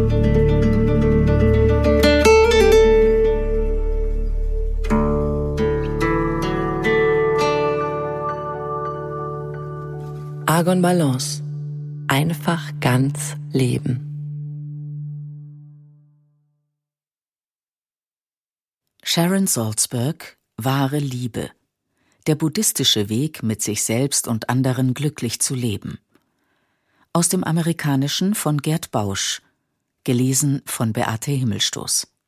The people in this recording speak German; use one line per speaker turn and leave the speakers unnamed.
Argon Balance. Einfach ganz leben.
Sharon Salzberg, Wahre Liebe. Der buddhistische Weg, mit sich selbst und anderen glücklich zu leben. Aus dem Amerikanischen von Gerd Bausch. Gelesen von Beate Himmelstoß.